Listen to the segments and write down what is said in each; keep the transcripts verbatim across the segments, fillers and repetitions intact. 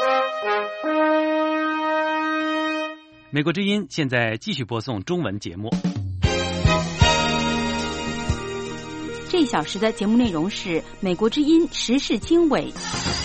美国之音现在继续播送中文节目。 这一小时的节目内容是美国之音时事经纬。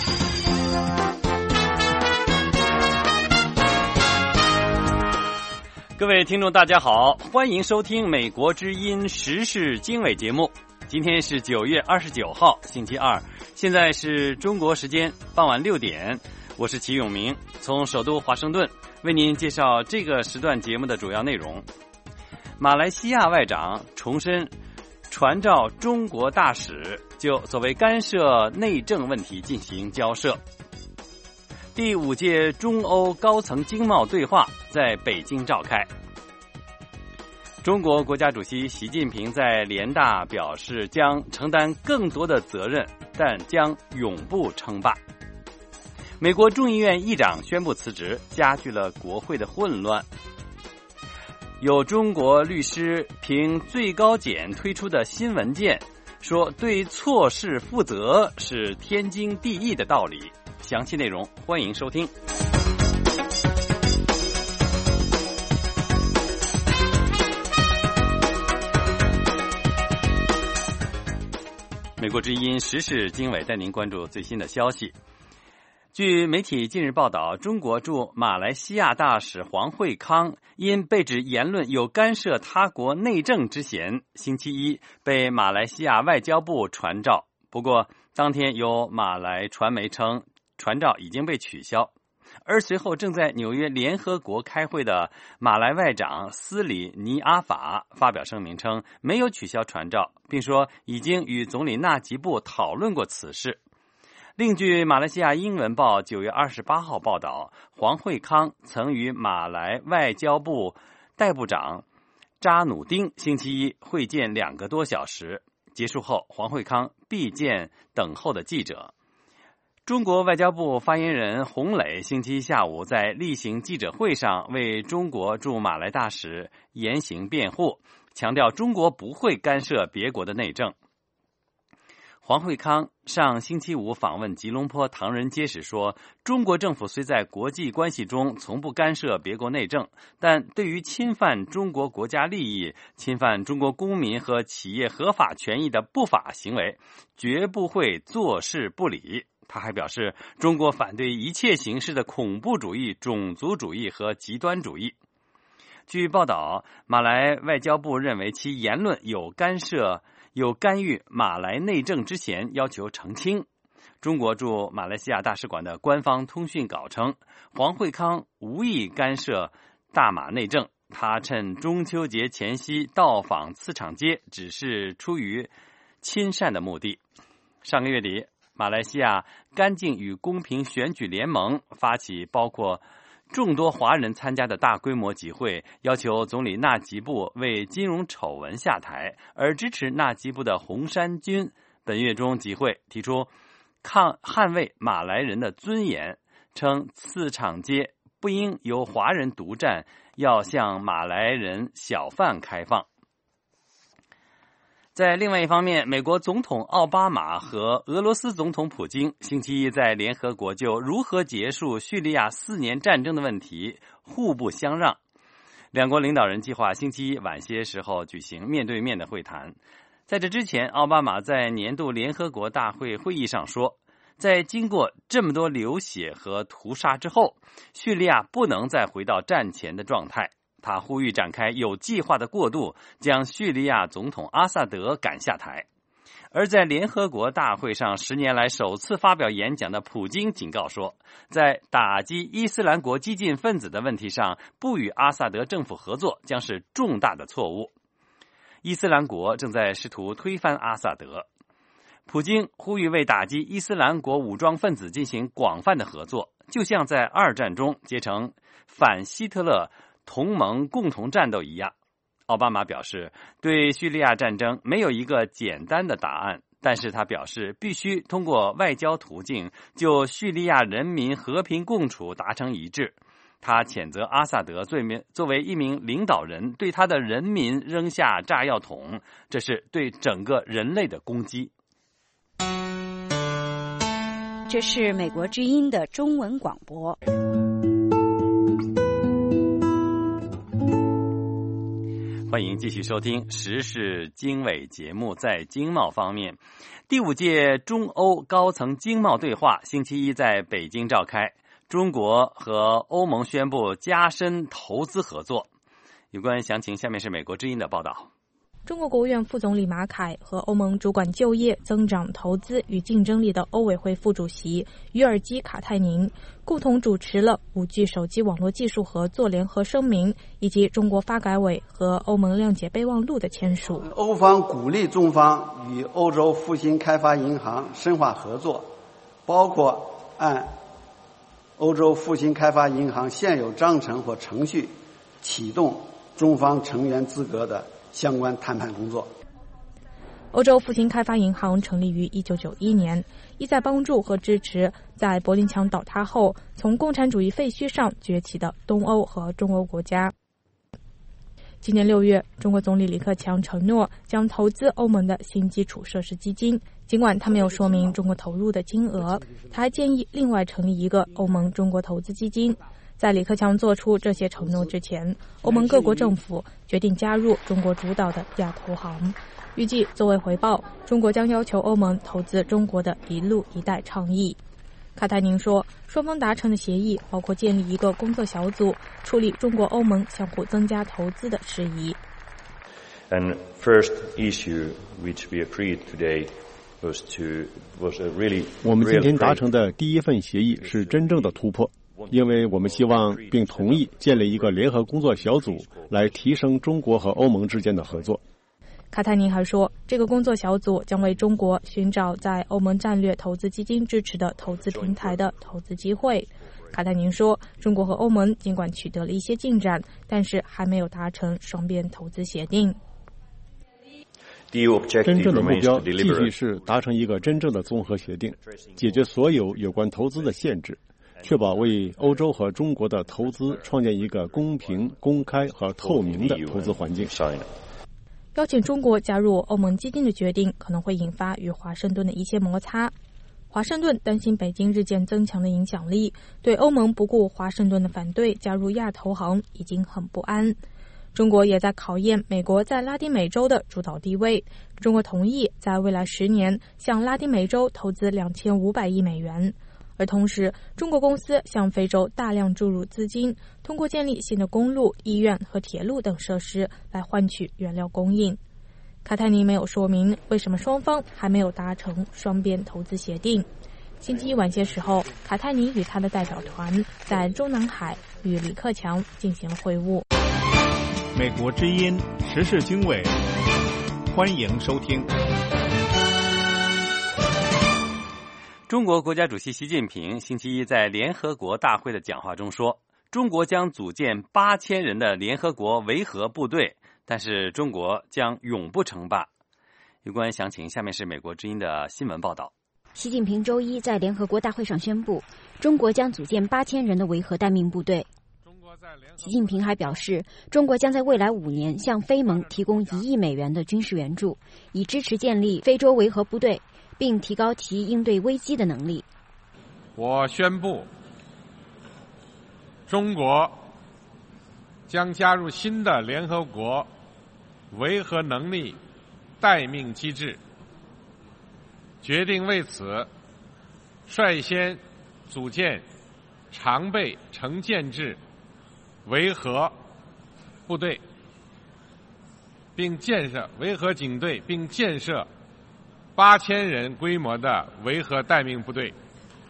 各位听众大家好，欢迎收听美国之音时事经纬节目。今天是九月二十九号星期二，现在是中国时间傍晚六点，我是齐永明，从首都华盛顿为您介绍这个时段节目的主要内容。马来西亚外长重申传召中国大使就所谓干涉内政问题进行交涉。第五届中欧高层经贸对话在北京召开。中国国家主席习近平在联大表示将承担更多的责任，但将永不称霸。美国众议院议长宣布辞职，加剧了国会的混乱。有中国律师凭最高检推出的新文件说，对错事负责是天经地义的道理。详细内容欢迎收听。美国之音时事经纬带您关注最新的消息。据媒体近日报道，中国驻马来西亚大使黄惠康因被指言论有干涉他国内政之嫌，星期一被马来西亚外交部传召。不过当天有马来传媒称传召已经被取消。而随后正在纽约联合国开会的马来外长斯里尼阿法发表声明称没有取消传召，并说已经与总理纳吉布讨论过此事。另据马来西亚英文报九月二十八号报道，黄惠康曾与马来外交部代部长扎努丁星期一会见两个多小时，结束后黄惠康必见等候的记者。中国外交部发言人洪磊星期一下午在例行记者会上为中国驻马来大使言行辩护，强调中国不会干涉别国的内政。黄惠康上星期五访问吉隆坡唐人街时说，中国政府虽在国际关系中从不干涉别国内政，但对于侵犯中国国家利益、侵犯中国公民和企业合法权益的不法行为，绝不会坐视不理。他还表示，中国反对一切形式的恐怖主义、种族主义和极端主义。据报道，马来外交部认为其言论有干涉、有干预马来内政之嫌，要求澄清。中国驻马来西亚大使馆的官方通讯稿称，黄惠康无意干涉大马内政，他趁中秋节前夕到访茨场街，只是出于亲善的目的。上个月底，马来西亚干净与公平选举联盟发起包括众多华人参加的大规模集会，要求总理纳吉布为金融丑闻下台，而支持纳吉布的红衫军本月中集会提出抗捍卫马来人的尊严，称茨场街不应由华人独占，要向马来人小贩开放。在另外一方面，美国总统奥巴马和俄罗斯总统普京星期一在联合国就如何结束叙利亚四年战争的问题互不相让。两国领导人计划星期一晚些时候举行面对面的会谈。在这之前，奥巴马在年度联合国大会会议上说，在经过这么多流血和屠杀之后，叙利亚不能再回到战前的状态。他呼吁展开有计划的过渡，将叙利亚总统阿萨德赶下台。而在联合国大会上十年来首次发表演讲的普京警告说，在打击伊斯兰国激进分子的问题上不与阿萨德政府合作将是重大的错误。伊斯兰国正在试图推翻阿萨德。普京呼吁为打击伊斯兰国武装分子进行广泛的合作，就像在二战中结成反希特勒同盟共同战斗一样。奥巴马表示，对叙利亚战争没有一个简单的答案，但是他表示必须通过外交途径就叙利亚人民和平共处达成一致。他谴责阿萨德作为一名领导人对他的人民扔下炸药桶，这是对整个人类的攻击。 这是美国之音的中文广播。 欢迎继续收听时事经纬节目。在经贸方面，第五届中欧高层经贸对话星期一在北京召开，中国和欧盟宣布加深投资合作。有关详情，下面是美国之音的报道。 中国国务院副总理马凯和欧盟主管就业、增长、投资与竞争力的欧委会副主席于尔基·卡泰宁共同主持了 五 G 手机网络技术合作联合声明，以及中国发改委和欧盟谅解备忘录的签署。 欧方鼓励中方与欧洲复兴开发银行深化合作，包括按欧洲复兴开发银行现有章程或程序启动中方成员资格的相关谈判工作。 欧洲复兴开发银行成立于一九九一年，意在帮助和支持在柏林墙倒塌后从共产主义废墟上崛起的东欧和中欧国家。今年六月，中国总理李克强承诺将投资欧盟的新基础设施基金，尽管他没有说明中国投入的金额，他还建议另外成立一个欧盟中国投资基金。在李克强做出这些承诺之前，欧盟各国政府决定加入中国主导的亚投行。预计作为回报，中国将要求欧盟投资中国的一路一带倡议。卡泰宁说，双方达成的协议包括建立一个工作小组，处理中国欧盟相互增加投资的事宜。 And first issue which we agreed today was to was a really 我们今天达成的第一份协议是真正的突破，因为我们希望并同意建立一个联合工作小组，来提升中国和欧盟之间的合作。 卡泰宁还说，这个工作小组将为中国寻找在欧盟战略投资基金支持的投资平台的投资机会。卡泰宁说，中国和欧盟尽管取得了一些进展，但是还没有达成双边投资协定。 真正的目标继续是达成一个真正的综合协定，解决所有有关投资的限制，确保为欧洲和中国的投资创建一个公平、公开和透明的投资环境。 邀请中国加入欧盟基金的决定可能会引发与华盛顿的一些摩擦。华盛顿担心北京日渐增强的影响力，对欧盟不顾华盛顿的反对加入亚投行已经很不安。中国也在考验美国在拉丁美洲的主导地位。中国同意在未来十年向拉丁美洲投资两千五百亿美元。而同时，中国公司向非洲大量注入资金，通过建立新的公路、医院和铁路等设施来换取原料供应。卡泰尼没有说明为什么双方还没有达成双边投资协定。星期一晚些时候，卡泰尼与他的代表团在中南海与李克强进行了会晤。 美国之音时事经纬，欢迎收听。 中国国家主席习近平星期一在联合国大会的讲话中说，中国将组建八千人的联合国维和部队，但是中国将永不称霸。有关详情，下面是美国之音的新闻报道。 习近平周一在联合国大会上宣布，中国将组建八千人的维和待命部队。习近平还表示，中国将在未来五年向非盟提供一亿美元的军事援助，以支持建立非洲维和部队，并提高其应对危机的能力。 我宣布，中国将加入新的联合国维和能力待命机制，决定为此率先组建常备成建制维和部队，并建设维和警队，并建设八千人规模的维和待命部队。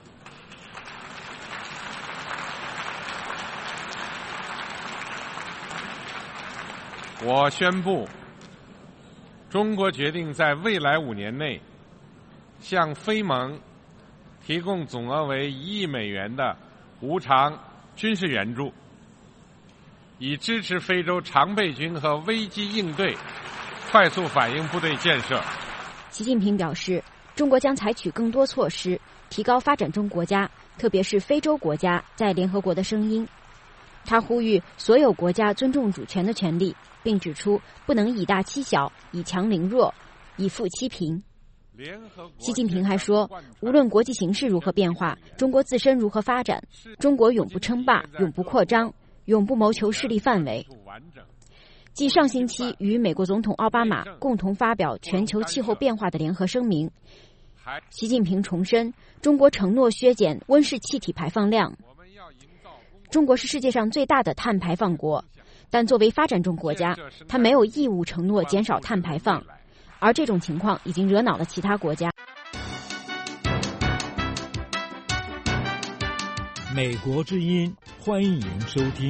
我宣布，中国决定在未来五年内向非盟提供总额为一亿美元的无偿军事援助，以支持非洲常备军和危机应对快速反应部队建设。 习近平表示，中国将采取更多措施，提高发展中国家，特别是非洲国家在联合国的声音。他呼吁所有国家尊重主权的权利，并指出不能以大欺小，以强凌弱，以富欺贫。 习近平还说，无论国际形势如何变化，中国自身如何发展，中国永不称霸，永不扩张，永不谋求势力范围。继上星期与美国总统奥巴马共同发表全球气候变化的联合声明，习近平重申中国承诺削减温室气体排放量。中国是世界上最大的碳排放国，但作为发展中国家，它没有义务承诺减少碳排放，而这种情况已经惹恼了其他国家。 美国之音，欢迎收听。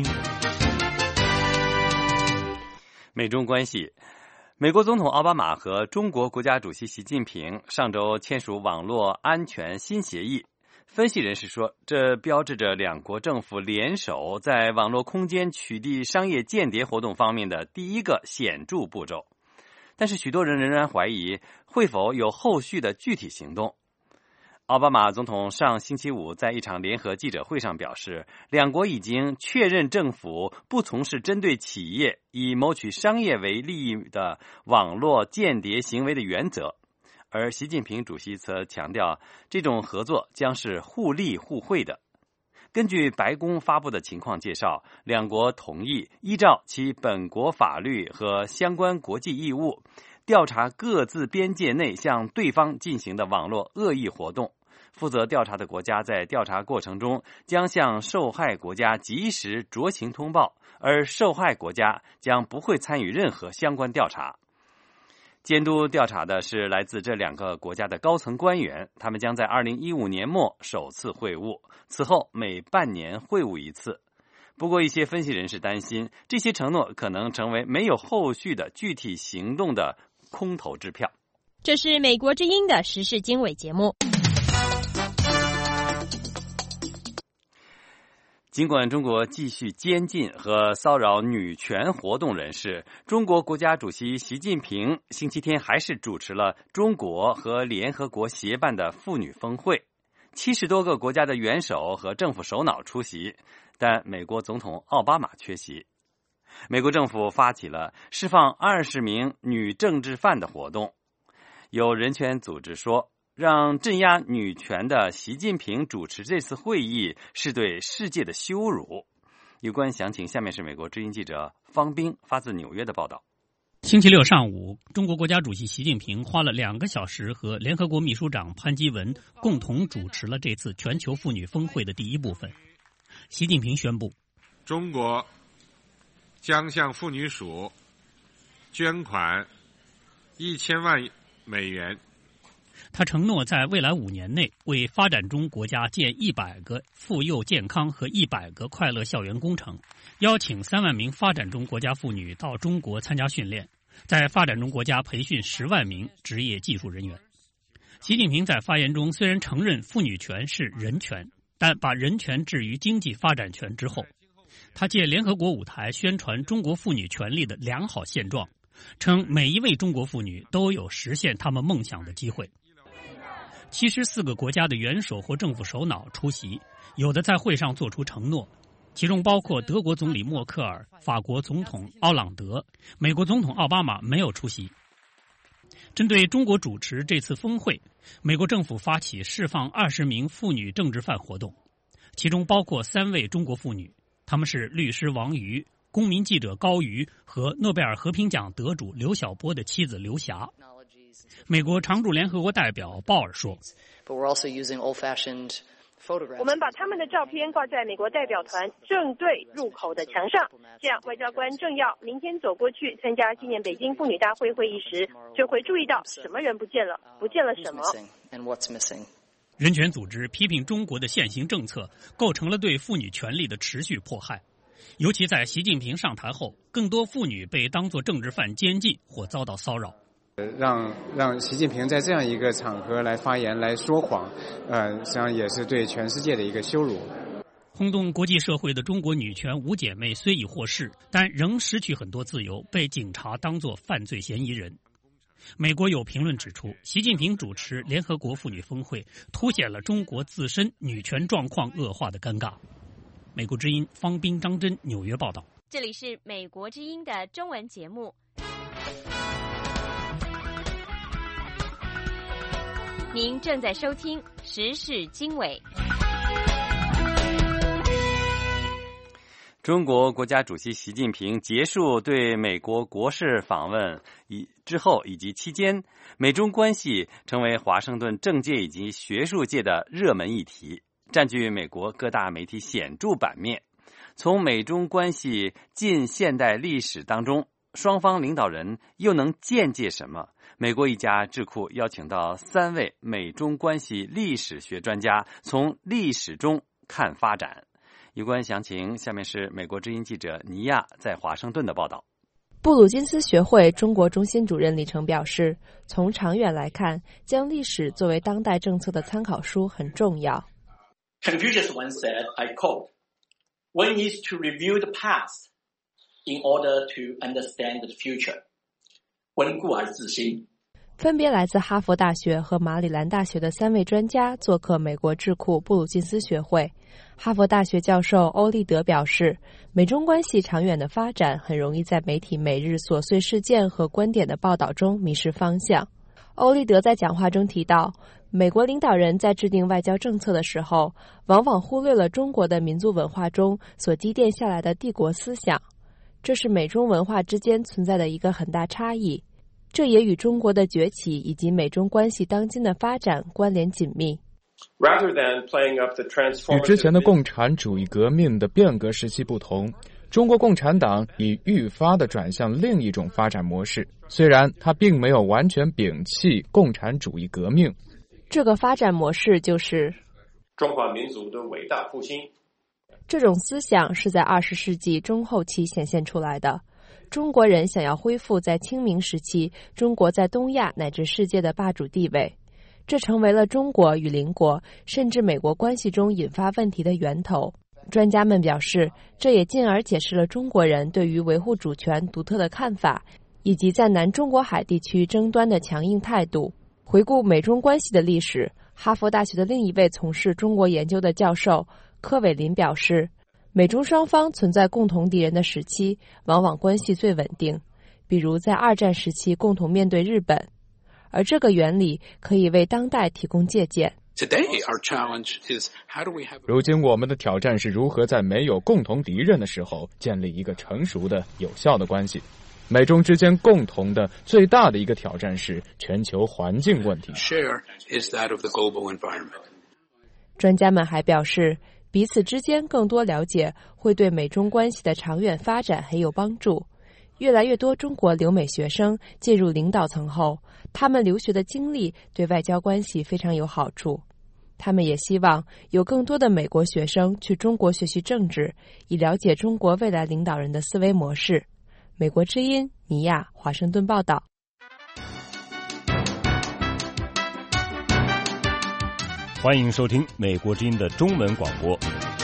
美中关系，美国总统奥巴马和中国国家主席习近平上周签署网络安全新协议。分析人士说，这标志着两国政府联手在网络空间取缔商业间谍活动方面的第一个显著步骤。但是许多人仍然怀疑会否有后续的具体行动。奥巴马总统上星期五在一场联合记者会上表示，两国已经确认政府不从事针对企业以谋取商业为利益的网络间谍行为的原则，而习近平主席则强调，这种合作将是互利互惠的。根据白宫发布的情况介绍，两国同意依照其本国法律和相关国际义务，调查各自边界内向对方进行的网络恶意活动。负责调查的国家在调查过程中将向受害国家及时酌情通报，而受害国家将不会参与任何相关调查。监督调查的是来自这两个国家的高层官员，他们将在二零一五年末首次会晤，此后每半年会晤一次。不过一些分析人士担心，这些承诺可能成为没有后续的具体行动的空头支票。 这是美国之音的时事经纬节目。 尽管中国继续监禁和骚扰女权活动人士，中国国家主席习近平星期天还是主持了中国和联合国协办的妇女峰会，七十多个国家的元首和政府首脑出席，但美国总统奥巴马缺席。美国政府发起了释放二十名女政治犯的活动。有人权组织说，让镇压女权的习近平主持这次会议是对世界的羞辱。有关详情，下面是美国之音记者方冰发自纽约的报道。 星期六上午，中国国家主席习近平花了两个小时和联合国秘书长潘基文共同主持了这次全球妇女峰会的第一部分。习近平宣布， 中国将向妇女署捐款一千万美元。 他承诺在未来五年内为发展中国家建一百个妇幼健康和一百个快乐校园工程，邀请三万名发展中国家妇女到中国参加训练，在发展中国家培训十万名职业技术人员。习近平在发言中虽然承认妇女权是人权，但把人权置于经济发展权之后。他借联合国舞台宣传中国妇女权利的良好现状，称每一位中国妇女都有实现她们梦想的机会。七十四个国家的元首或政府首脑出席，有的在会上做出承诺，其中包括德国总理默克尔、法国总统奥朗德，美国总统奥巴马没有出席。针对中国主持这次峰会，美国政府发起释放二十名妇女政治犯活动，其中包括三位中国妇女，她们是律师王瑜、公民记者高瑜和诺贝尔和平奖得主刘晓波的妻子刘霞。美国常驻联合国代表鲍尔说， 我们把他们的照片挂在美国代表团正对入口的墙上，这样外交官政要明天走过去参加纪念北京妇女大会会议时，就会注意到什么人不见了，不见了什么。 人权组织批评中国的现行政策构成了对妇女权利的持续迫害，尤其在习近平上台后，更多妇女被当作政治犯监禁或遭到骚扰。 让让习近平在这样一个场合来发言来说谎，呃，实际上也是对全世界的一个羞辱。 轰动国际社会的中国女权五姐妹虽已获释，但仍失去很多自由，被警察当作犯罪嫌疑人。美国有评论指出，习近平主持联合国妇女峰会，凸显了中国自身女权状况恶化的尴尬。美国之音方斌、张真纽约报道。 这里是美国之音的中文节目。 您正在收听时事经纬。 中国国家主席习近平结束对美国国事访问以之后以及期间，美中关系成为华盛顿政界以及学术界的热门议题，占据美国各大媒体显著版面。从美中关系近现代历史当中，双方领导人又能见解什么？美国一家智库邀请到三位美中关系历史学专家，从历史中看发展。有关详情，下面是美国之音记者尼亚在华盛顿的报道。 布鲁金斯学会中国中心主任李成表示，从长远来看，将历史作为当代政策的参考书很重要。 Confucius once said, I quote, "One needs to review the past in order to understand the future." 温故而知新。 分别来自哈佛大学和马里兰大学的三位专家做客美国智库布鲁金斯学会。哈佛大学教授欧立德表示，美中关系长远的发展很容易在媒体每日琐碎事件和观点的报道中迷失方向。欧立德在讲话中提到，美国领导人在制定外交政策的时候，往往忽略了中国的民族文化中所积淀下来的帝国思想，这是美中文化之间存在的一个很大差异。这也与中国的崛起以及美中关系当今的发展关联紧密。 与之前的共产主义革命的变革时期不同，中国共产党已愈发地转向另一种发展模式，虽然它并没有完全摒弃共产主义革命。 这个发展模式就是中华民族的伟大复兴。 这种思想是在二十世纪中后期显现出来的。中国人想要恢复在清明时期中国在东亚乃至世界的霸主地位，这成为了中国与邻国甚至美国关系中引发问题的源头。专家们表示，这也进而解释了中国人对于维护主权独特的看法，以及在南中国海地区争端的强硬态度。回顾美中关系的历史，哈佛大学的另一位从事中国研究的教授柯伟林表示，美中双方存在共同敌人的时期，往往关系最稳定，比如在二战时期共同面对日本，而这个原理可以为当代提供借鉴。 如今我们的挑战是如何在没有共同敌人的时候建立一个成熟的有效的关系。美中之间共同的最大的一个挑战是全球环境问题。 专家们还表示，彼此之间更多了解会对美中关系的长远发展很有帮助。越来越多中国留美学生进入领导层后，他们留学的经历对外交关系非常有好处。他们也希望有更多的美国学生去中国学习政治，以了解中国未来领导人的思维模式。美国之音，尼亚，华盛顿报道。 欢迎收听美国之音的中文广播。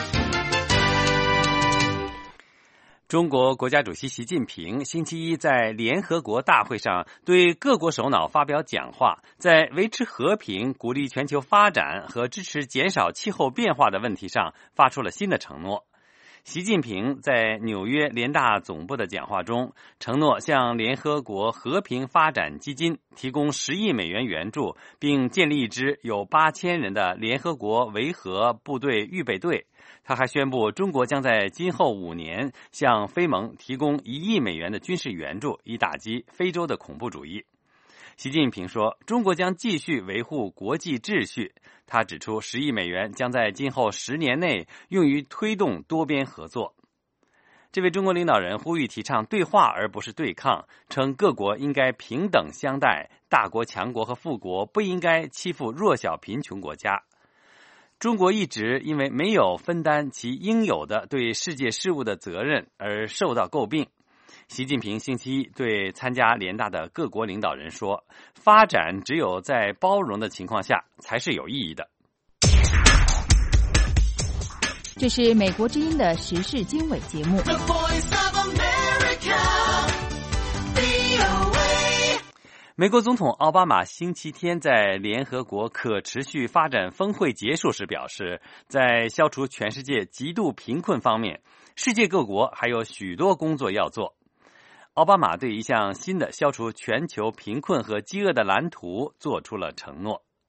中国国家主席习近平星期一在联合国大会上对各国首脑发表讲话，在维持和平、鼓励全球发展和支持减少气候变化的问题上发出了新的承诺。习近平在纽约联大总部的讲话中承诺向联合国和平发展基金提供十亿美元援助，并建立一支有八千人的联合国维和部队预备队。他还宣布，中国将在今后五年向非盟提供一亿美元的军事援助，以打击非洲的恐怖主义。习近平说，中国将继续维护国际秩序。他指出，十亿美元将在今后十年内用于推动多边合作。这位中国领导人呼吁提倡对话而不是对抗，称各国应该平等相待，大国强国和富国不应该欺负弱小贫穷国家。中国一直因为没有分担其应有的对世界事务的责任而受到诟病。习近平星期一对参加联大的各国领导人说，发展只有在包容的情况下才是有意义的。 这是美国之音的时事经纬节目。 美国总统奥巴马星期天在联合国可持续发展峰会结束时表示，在消除全世界极度贫困方面，世界各国还有许多工作要做。奥巴马对一项新的消除全球贫困和饥饿的蓝图做出了承诺。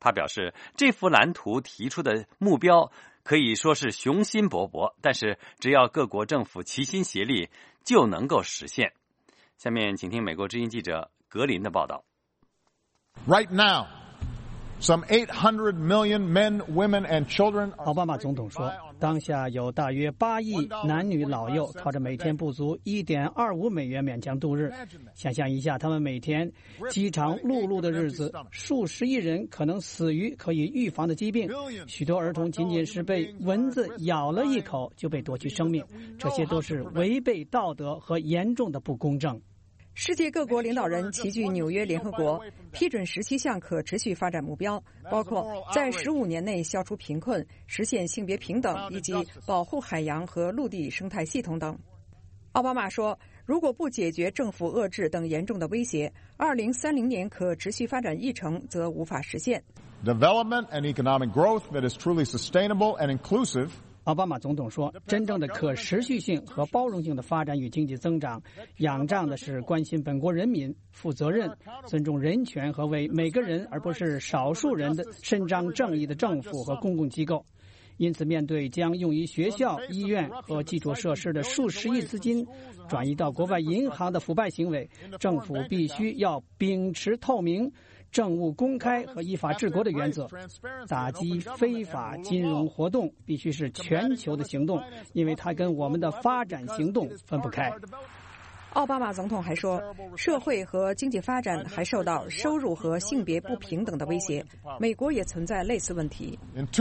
他表示，这幅蓝图提出的目标可以说是雄心勃勃，但是只要各国政府齐心协力，就能够实现。下面请听美国之音记者格林的报道。 Right now, some eight hundred million men, women, and children. 奥巴马总统说，当下有大约八亿男女老幼靠着每天不足 一点二五 美元勉强度日。想象一下，他们每天饥肠辘辘的日子，数十亿人可能死于可以预防的疾病，许多儿童仅仅是被蚊子咬了一口就被夺去生命，这些都是违背道德和严重的不公正。 世界各国领导人齐聚纽约联合国，批准十七项可持续发展目标，包括在十五年内消除贫困、实现性别平等以及保护海洋和陆地生态系统等。奥巴马说，如果不解决政府遏制等严重的威胁，二零三零年可持续发展议程则无法实现。 Development and economic growth that is truly sustainable and inclusive. 奥巴马总统说，真正的可持续性和包容性的发展与经济增长，仰仗的是关心本国人民、负责任、尊重人权和为每个人而不是少数人的伸张正义的政府和公共机构。因此，面对将用于学校、医院和基础设施的数十亿资金转移到国外银行的腐败行为，政府必须要秉持透明、政务公开和依法治国的原则，打击非法金融活动必须是全球的行动，因为它跟我们的发展行动分不开。 奥巴马总统还说，社会和经济发展还受到收入和性别不平等的威胁，美国也存在类似问题。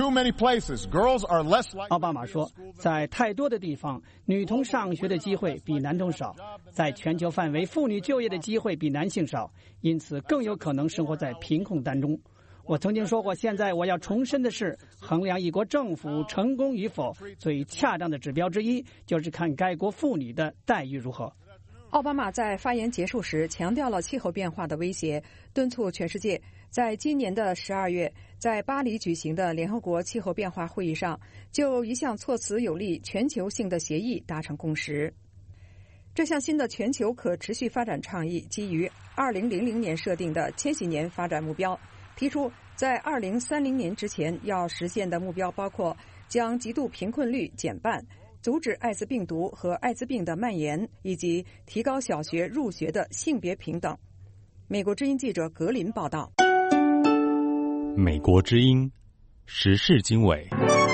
奥巴马说，在太多的地方，女童上学的机会比男童少，在全球范围，妇女就业的机会比男性少，因此更有可能生活在贫困当中。我曾经说过，现在我要重申的是，衡量一国政府成功与否，最恰当的指标之一就是看该国妇女的待遇如何。 奥巴马在发言结束时强调了气候变化的威胁，敦促全世界在今年的十二月在巴黎举行的联合国气候变化会议上，就一项措辞有利全球性的协议达成共识。这项新的全球可持续发展倡议基于二零零零年设定的千禧年发展目标，提出在二零三零年之前要实现的目标包括将极度贫困率减半，阻止艾滋病毒和艾滋病的蔓延，以及提高小学入学的性别平等。美国之音记者格林报道。 美国之音时事经纬，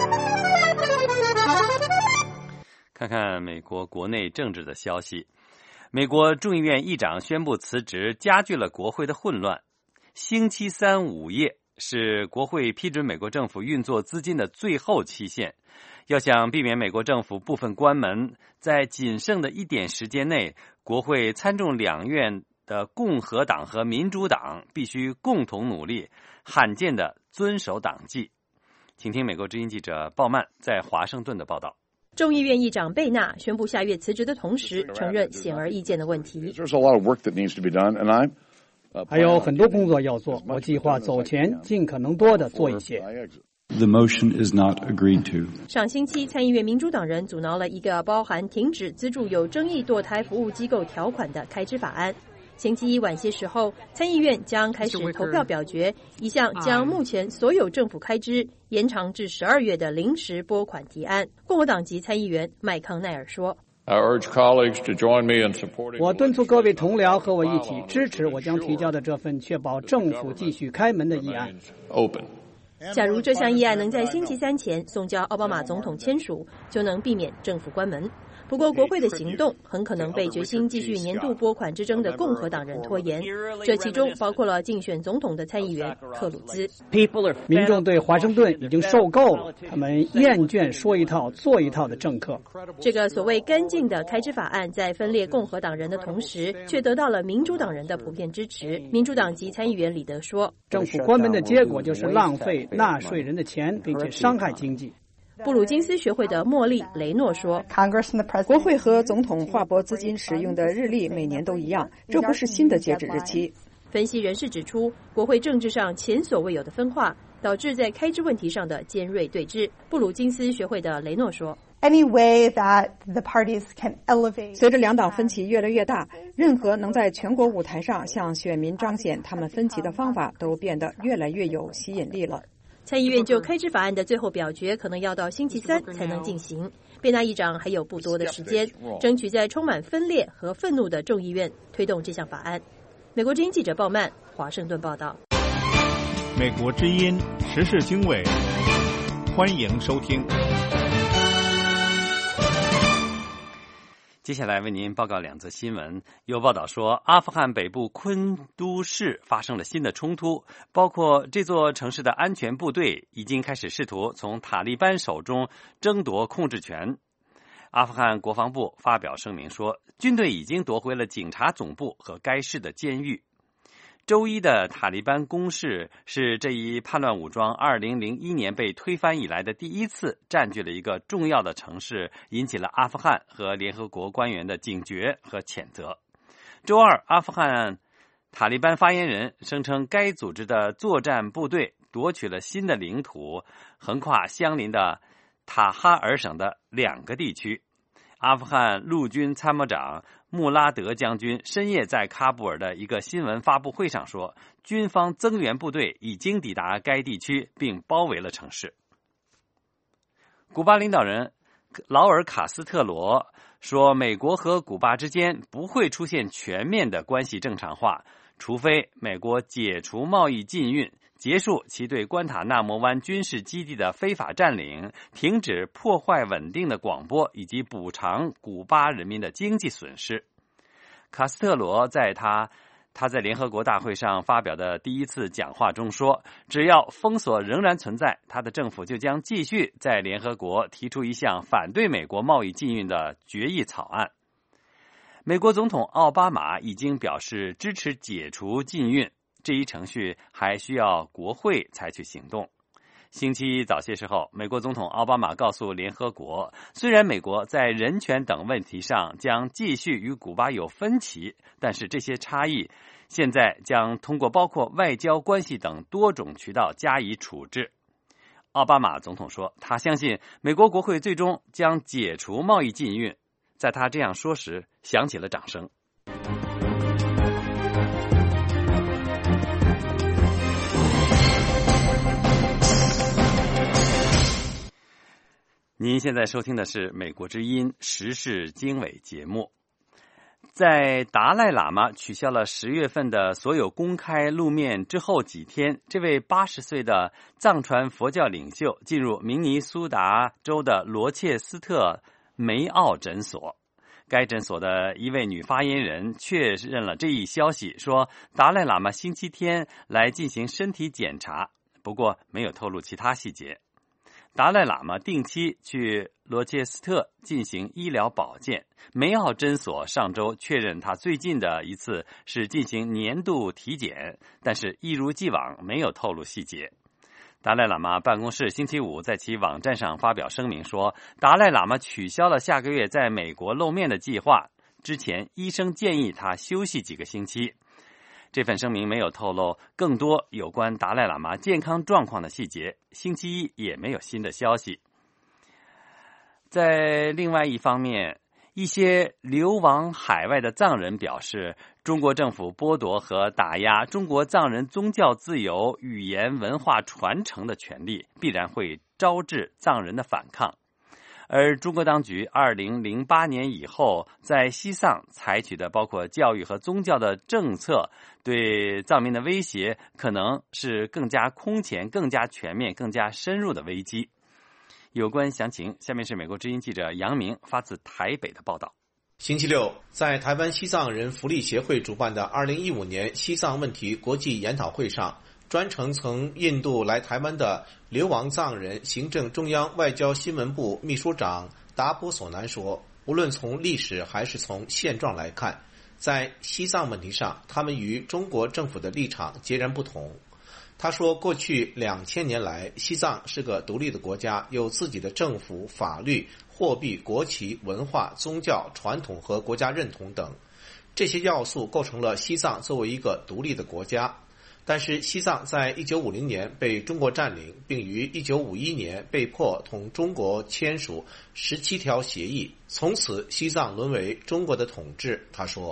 看看美国国内政治的消息。美国众议院议长宣布辞职，加剧了国会的混乱。星期三午夜是国会批准美国政府运作资金的最后期限。要想避免美国政府部分关门，在仅剩的一点时间内，国会参众两院的共和党和民主党必须共同努力，罕见的遵守党纪。请听美国之音记者鲍曼在华盛顿的报道。 众议院议长贝纳宣布下月辞职的同时，承认显而易见的问题。 还有很多工作要做，我计划走前尽可能多的做一些。 The motion is not agreed to. 上星期，参议院民主党人阻挠了一个包含停止资助有争议堕胎服务机构条款的开支法案。星期一晚些时候，参议院将开始投票表决一项将目前所有政府开支延长至十二月的临时拨款提案。共和党籍参议员麦康奈尔说， 我敦促各位同僚和我一起支持我将提交的这份确保政府继续开门的议案。 假如这项议案能在星期三前送交奥巴马总统签署，就能避免政府关门。不过，国会的行动很可能被决心继续年度拨款之争的共和党人拖延，这其中包括了竞选总统的参议员克鲁兹。 民众对华盛顿已经受够了，他们厌倦说一套做一套的政客。 这个所谓干净的开支法案在分裂共和党人的同时，却得到了民主党人的普遍支持。民主党籍参议员李德说， 政府关门的结果就是浪费纳税人的钱，并且伤害经济。 布鲁金斯学会的莫莉·雷诺说， 国会和总统划拨资金使用的日历每年都一样，这不是新的截止日期。 分析人士指出，国会政治上前所未有的分化，导致在开支问题上的尖锐对峙。布鲁金斯学会的雷诺说， any way that the parties can elevate. 随着两党分歧越来越大，任何能在全国舞台上向选民彰显他们分歧的方法都变得越来越有吸引力了。 参议院就开支法案的最后表决可能要到星期三才能进行，贝纳议长还有不多的时间，争取在充满分裂和愤怒的众议院推动这项法案。美国之音记者鲍曼华盛顿报道。 美国之音时事经纬，欢迎收听。 接下来为您报告两则新闻。有报道说，阿富汗北部昆都市发生了新的冲突，包括这座城市的安全部队已经开始试图从塔利班手中争夺控制权。阿富汗国防部发表声明说，军队已经夺回了警察总部和该市的监狱。周一的塔利班攻势是这一叛乱武装二零零一年被推翻以来的第一次占据了一个重要的城市，引起了阿富汗和联合国官员的警觉和谴责。周二，阿富汗塔利班发言人声称，该组织的作战部队夺取了新的领土，横跨相邻的塔哈尔省的两个地区。阿富汗陆军参谋长穆拉德将军深夜在喀布尔的一个新闻发布会上说，军方增援部队已经抵达该地区并包围了城市。古巴领导人劳尔·卡斯特罗说，美国和古巴之间不会出现全面的关系正常化，除非美国解除贸易禁运，结束其对关塔那摩湾军事基地的非法占领，停止破坏稳定的广播，以及补偿古巴人民的经济损失。卡斯特罗在他他在联合国大会上发表的第一次讲话中说，只要封锁仍然存在，他的政府就将继续在联合国提出一项反对美国贸易禁运的决议草案。美国总统奥巴马已经表示支持解除禁运，这一程序还需要国会采取行动。星期一早些时候，美国总统奥巴马告诉联合国，虽然美国在人权等问题上将继续与古巴有分歧，但是这些差异现在将通过包括外交关系等多种渠道加以处置。奥巴马总统说，他相信美国国会最终将解除贸易禁运。在他这样说时，响起了掌声。您现在收听的是美国之音时事经纬节目。在达赖喇嘛取消了十月份的所有公开露面之后几天，这位八十岁的藏传佛教领袖进入明尼苏达州的罗切斯特梅奥诊所。该诊所的一位女发言人确认了这一消息，说达赖喇嘛星期天来进行身体检查，不过没有透露其他细节。达赖喇嘛定期去罗切斯特进行医疗保健。梅奥诊所上周确认他最近的一次是进行年度体检，但是一如既往没有透露细节。达赖喇嘛办公室星期五在其网站上发表声明说，达赖喇嘛取消了下个月在美国露面的计划，之前医生建议他休息几个星期。这份声明没有透露更多有关达赖喇嘛健康状况的细节，星期一也没有新的消息。在另外一方面，一些流亡海外的藏人表示，中国政府剥夺和打压中国藏人宗教自由、语言文化传承的权利，必然会招致藏人的反抗。而中国当局二零零八年以后在西藏采取的包括教育和宗教的政策，对藏民的威胁可能是更加空前、更加全面、更加深入的危机。有关详情，下面是美国之音记者杨明发自台北的报道。 星期六，在台湾西藏人福利协会主办的二零一五年西藏问题国际研讨会上，专程从印度来台湾的流亡藏人行政中央外交新闻部秘书长达波索南说，无论从历史还是从现状来看，在西藏问题上，他们与中国政府的立场截然不同。他说，过去两千年来，西藏是个独立的国家，有自己的政府、法律、货币、国旗、文化、宗教、传统和国家认同等，这些要素构成了西藏作为一个独立的国家。 但是西藏在一九五零年被中国占领，并于一九五一年被迫同中国签署十七条协议，从此西藏沦为中国的统治。他说，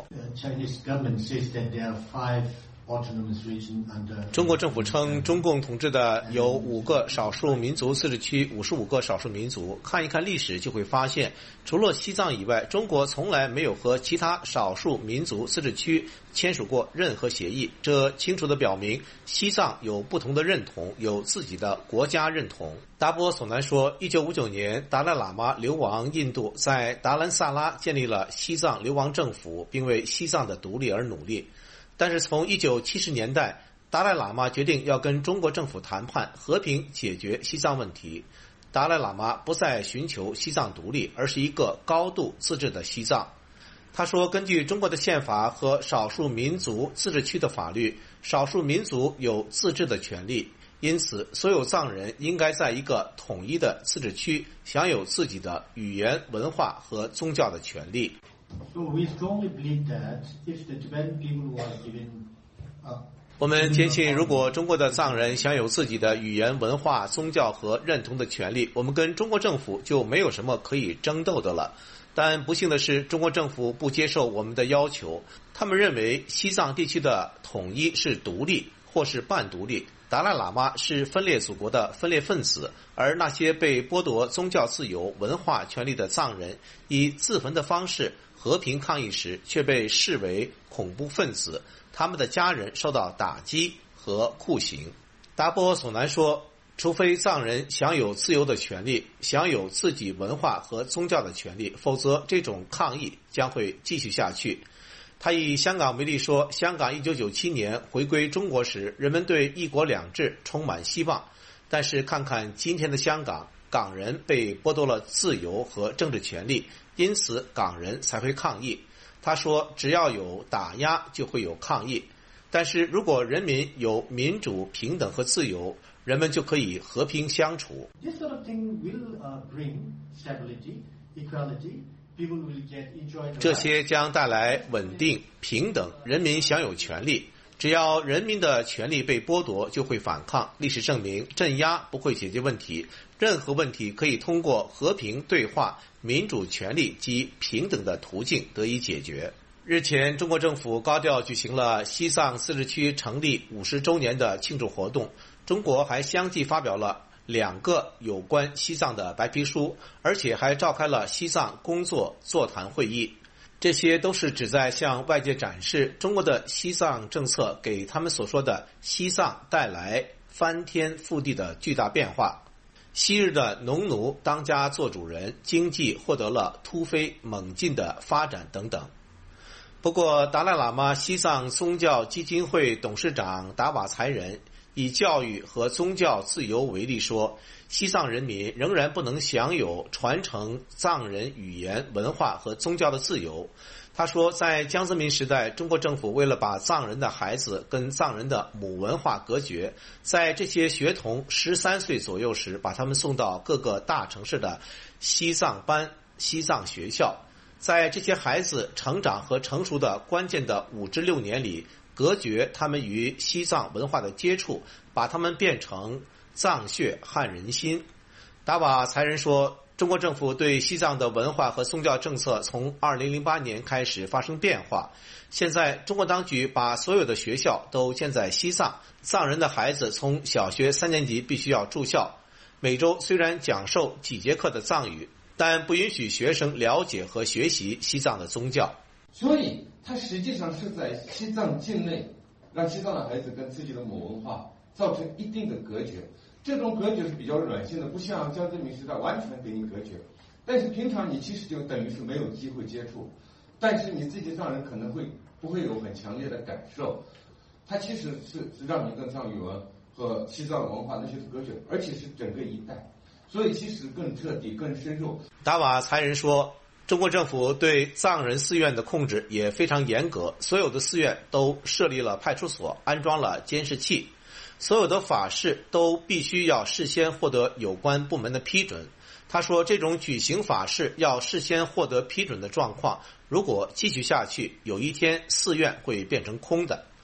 中国政府称，中共统治的有五个少数民族自治区，五十五个少数民族。看一看历史就会发现，除了西藏以外，中国从来没有和其他少数民族自治区签署过任何协议。这清楚地表明，西藏有不同的认同，有自己的国家认同。达波索南说，一九五九年达赖喇嘛流亡印度，在达兰萨拉建立了西藏流亡政府，并为西藏的独立而努力。但是从一九七十年代，达赖喇嘛决定要跟中国政府谈判，和平解决西藏问题。达赖喇嘛不再寻求西藏独立，而是一个高度自治的西藏。他说，根据中国的宪法和少数民族自治区的法律，少数民族有自治的权利，因此所有藏人应该在一个统一的自治区享有自己的语言、文化和宗教的权利。我们坚信，如果中国的藏人享有自己的语言、文化、宗教和认同的权利，我们跟中国政府就没有什么可以争斗的了。但不幸的是，中国政府不接受我们的要求，他们认为西藏地区的统一是独立或是半独立，达赖喇嘛是分裂祖国的分裂分子，而那些被剥夺宗教自由、文化权利的藏人，以自焚的方式和平抗议时，却被视为恐怖分子，他们的家人受到打击和酷刑。达波索南说，除非藏人享有自由的权利，享有自己文化和宗教的权利，否则这种抗议将会继续下去。他以香港为例说，香港一九九七年回归中国时，人们对一国两制充满希望，但是看看今天的香港，港人被剥夺了自由和政治权利，因此港人才会抗议。他说，只要有打压就会有抗议，但是如果人民有民主、平等和自由，人们就可以和平相处。这些将带来稳定、平等，人民享有权利。只要人民的权利被剥夺，就会反抗。历史证明，镇压不会解决问题，任何问题可以通过和平对话、民主权利及平等的途径得以解决。日前，中国政府高调举行了西藏自治区成立五十周年的庆祝活动，中国还相继发表了两个有关西藏的白皮书，而且还召开了西藏工作座谈会议。这些都是旨在向外界展示中国的西藏政策给他们所说的西藏带来翻天覆地的巨大变化。昔日的农奴当家做主人，经济获得了突飞猛进的发展等等。不过，达赖喇嘛西藏宗教基金会董事长达瓦才仁以教育和宗教自由为例说，西藏人民仍然不能享有传承藏人语言、文化和宗教的自由。他说，在江泽民时代，中国政府为了把藏人的孩子跟藏人的母文化隔绝，在这些学童十三岁左右时，把他们送到各个大城市的西藏班、西藏学校。在这些孩子成长和成熟的关键的五至六年里，隔绝他们与西藏文化的接触，把他们变成藏血撼人心。达瓦才仁说，中国政府对西藏的文化和宗教政策从二零零八年开始发生变化。现在中国当局把所有的学校都建在西藏，藏人的孩子从小学三年级必须要住校，每周虽然讲授几节课的藏语，但不允许学生了解和学习西藏的宗教。 所以它实际上是在西藏境内让西藏的孩子跟自己的母文化造成一定的隔绝。这种隔绝是比较软性的，不像江泽民时代完全给你隔绝，但是平常你其实就等于是没有机会接触，但是你自己藏人可能会不会有很强烈的感受，它其实是是让你跟藏语文和西藏文化那些隔绝，而且是整个一代，所以其实更彻底更深入。 达瓦才仁说，中国政府对藏人寺院的控制也非常严格，所有的寺院都设立了派出所，安装了监视器，所有的法事都必须要事先获得有关部门的批准。他说，这种举行法事要事先获得批准的状况，如果继续下去，有一天寺院会变成空的。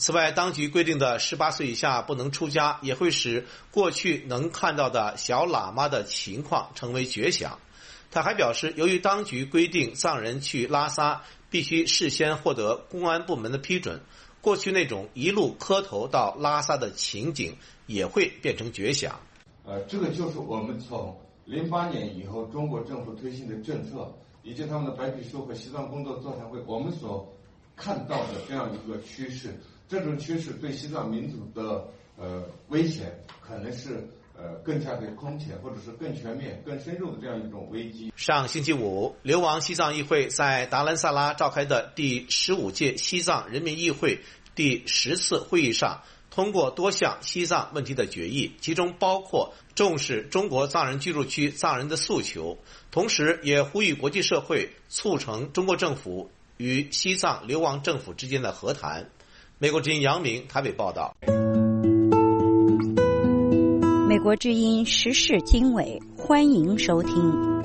此外，当局规定的十八岁以下不能出家，也会使过去能看到的小喇嘛的情况成为绝响。他还表示，由于当局规定藏人去拉萨必须事先获得公安部门的批准，过去那种一路磕头到拉萨的情景也会变成绝响。 呃，这个就是我们从零八年以后中国政府推行的政策，以及他们的白皮书和西藏工作座谈会，我们所看到的这样一个趋势。这种趋势对西藏民族的呃危险，可能是呃更加的空前，或者是更全面、更深入的这样一种危机。 上星期五，流亡西藏议会在达兰萨拉召开的第十五届西藏人民议会第十次会议上，通过多项西藏问题的决议，其中包括重视中国藏人居住区藏人的诉求，同时也呼吁国际社会促成中国政府与西藏流亡政府之间的和谈。美国之音杨明台北报道。 美国之音时事经纬，欢迎收听。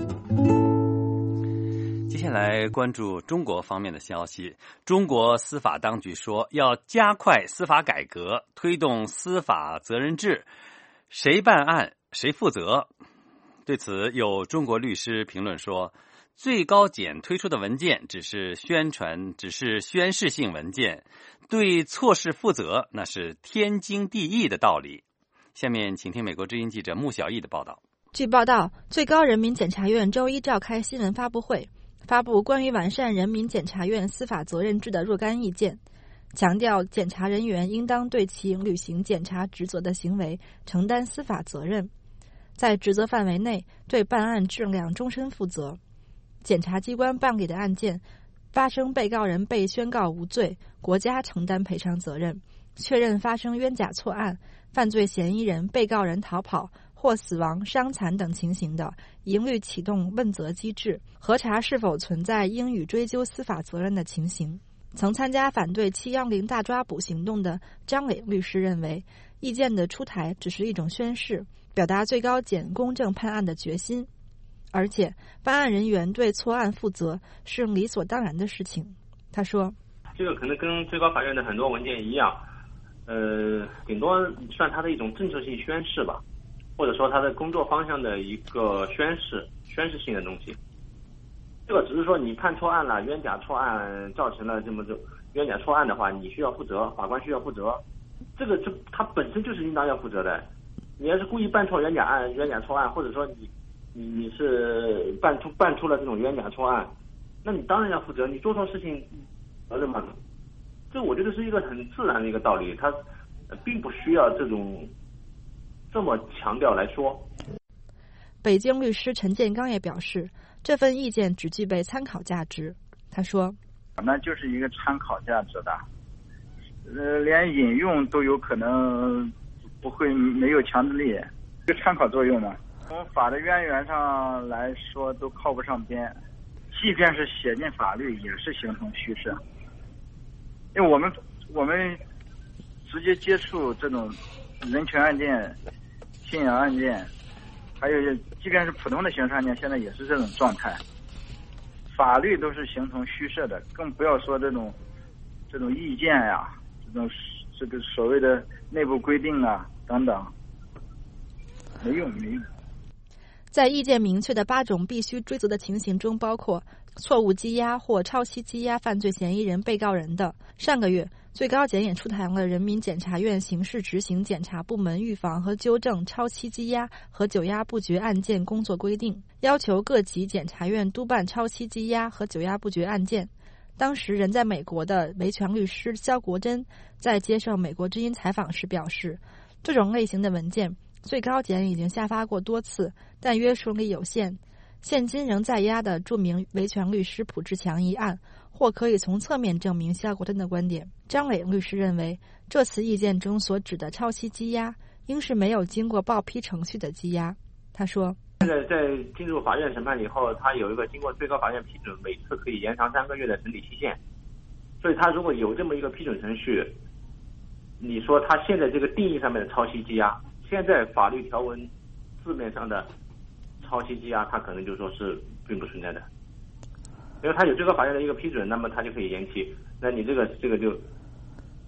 接下来关注中国方面的消息。中国司法当局说，要加快司法改革，推动司法责任制，谁办案谁负责。对此，有中国律师评论说，最高检推出的文件只是宣传，只是宣示性文件，对错事负责那是天经地义的道理。下面请听美国之音记者穆小艺的报道。 据报道，最高人民检察院周一召开新闻发布会，发布关于完善人民检察院司法责任制的若干意见，强调检察人员应当对其履行检察职责的行为承担司法责任，在职责范围内对办案质量终身负责。检察机关办理的案件发生被告人被宣告无罪，国家承担赔偿责任；确认发生冤假错案，犯罪嫌疑人、被告人逃跑或死亡、伤残等情形的，一律启动问责机制，核查是否存在应予追究司法责任的情形。曾参加反对七一零大抓捕行动的张磊律师认为，意见的出台只是一种宣示，表达最高检公正判案的决心，而且办案人员对错案负责是理所当然的事情。他说， 这个可能跟最高法院的很多文件一样，呃，顶多算它的一种政策性宣示吧，或者说它的工作方向的一个宣示、宣示性的东西。这个只是说你判错案了，冤假错案造成了这么这冤假错案的话，你需要负责，法官需要负责。这个这它本身就是应当要负责的。你要是故意办错冤假案、冤假错案，或者说你你你是办出办出了这种冤假错案，那你当然要负责。你做错事情，责任嘛，这我觉得是一个很自然的一个道理，它并不需要这种这么强调来说。 北京律师陈建刚也表示，这份意见只具备参考价值。他说， 那就是一个参考价值的，呃，连引用都有可能不会没有强制力，有参考作用嘛。从法的渊源上来说都靠不上边，即便是写进法律也是形同虚设。因为我们我们直接接触这种人权案件、信仰案件，还有即便是普通的刑事案件，现在也是这种状态。法律都是形同虚设的，更不要说这种这种意见呀、这种这个所谓的内部规定啊等等，没用没用。 在意见明确的八种必须追责的情形中，包括错误羁押或超期羁押犯罪嫌疑人、被告人的。上个月，最高检也出台了人民检察院刑事执行检察部门预防和纠正超期羁押和久押不决案件工作规定，要求各级检察院督办超期羁押和久押不决案件。当时人在美国的维权律师肖国珍在接受美国之音采访时表示，这种类型的文件最高检已经下发过多次，但约束力有限。现今仍在押的著名维权律师卜志强一案，或可以从侧面证明肖国珍的观点。张磊律师认为，这次意见中所指的超期羁押，应是没有经过报批程序的羁押。他说， 现在在进入法院审判以后，他有一个经过最高法院批准，每次可以延长三个月的审理期限。所以他如果有这么一个批准程序，你说他现在这个定义上面的超期羁押，现在法律条文字面上的超期羁押，它可能就说是并不存在的，因为它有最高法院的一个批准，那么它就可以延期。那你这个这个就